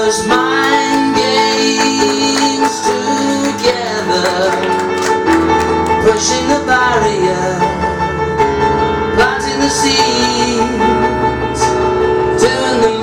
those mind games together, pushing the barrier, planting the seeds, doing the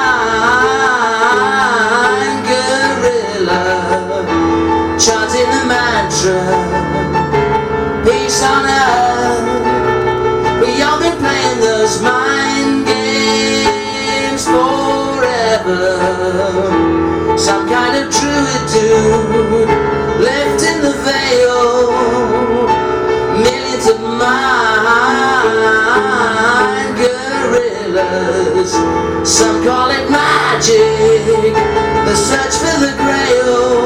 mind guerrilla, chanting the mantra, peace on earth. We all been playing those mind games forever. Some kind of druid dude lifting the veil, millions of mind gorillas. Some call it magic, the search for the grail.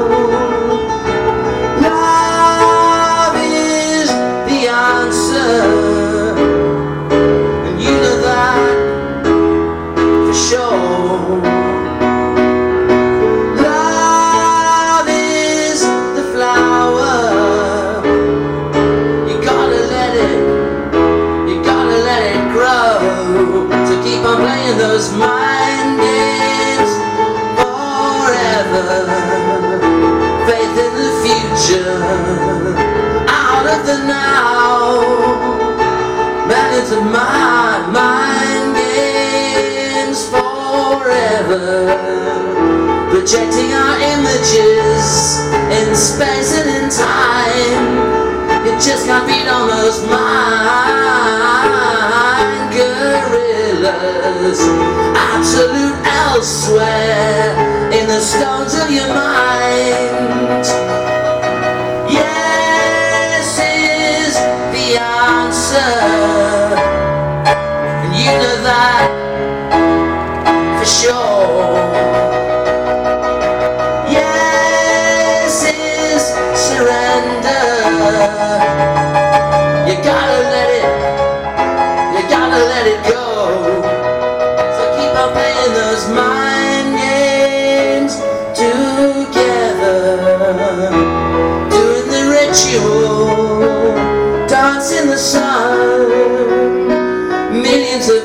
Love is the answer, and you know that for sure. Love is the flower, you gotta let it grow. So keep on playing those mind games forever. Faith in the future, out of the now. Millions of mind games forever. Projecting our images in space and in time. You just can't beat on those mind gorillas. Absolute elsewhere in the stones of your mind. Yes is the answer, and you know that for sure. Yes is surrender. You gotta let it go. So keep on playing those mind games together, doing the ritual, dancing the sun. Millions of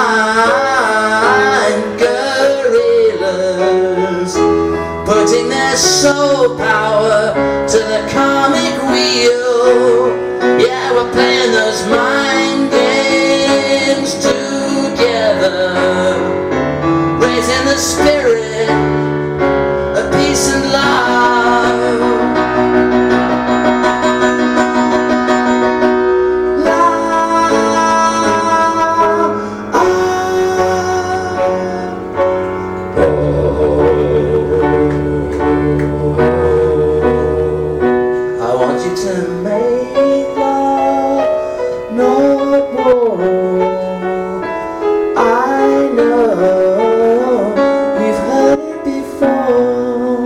mind gorillas, putting their soul power to the karmic wheel. Yeah, we're playing those mind games together, raising the spirit of peace and love. I want you to make love, not war. I know you've heard it before.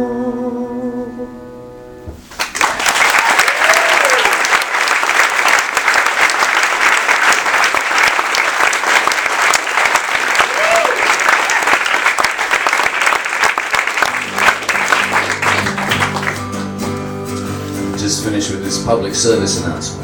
Just finish with this public service announcement.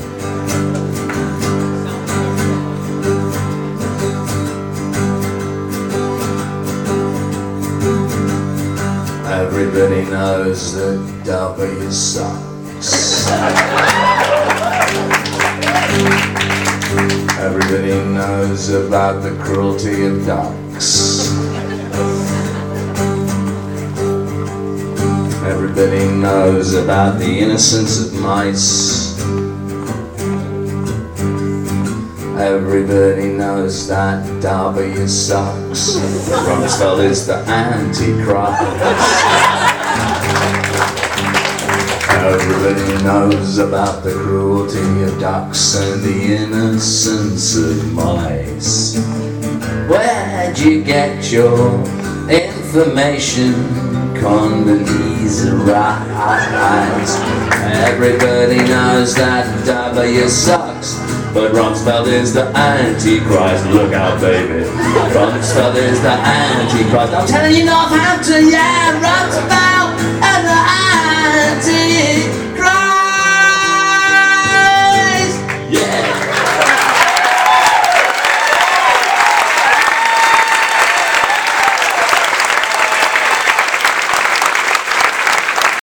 Everybody knows that W sucks. Everybody knows about the cruelty of ducks. Everybody knows about the innocence of mice. Everybody knows that W sucks. Rumsfeld is the Antichrist. Everybody knows about the cruelty of ducks and the innocence of mice. Where'd you get your information, Condoleezza Rice? Everybody knows that W sucks, but Rumsfeld is the Antichrist. Look out, baby. Rumsfeld is the Antichrist. I'm telling you, Northampton, yeah, Rumsfeld and the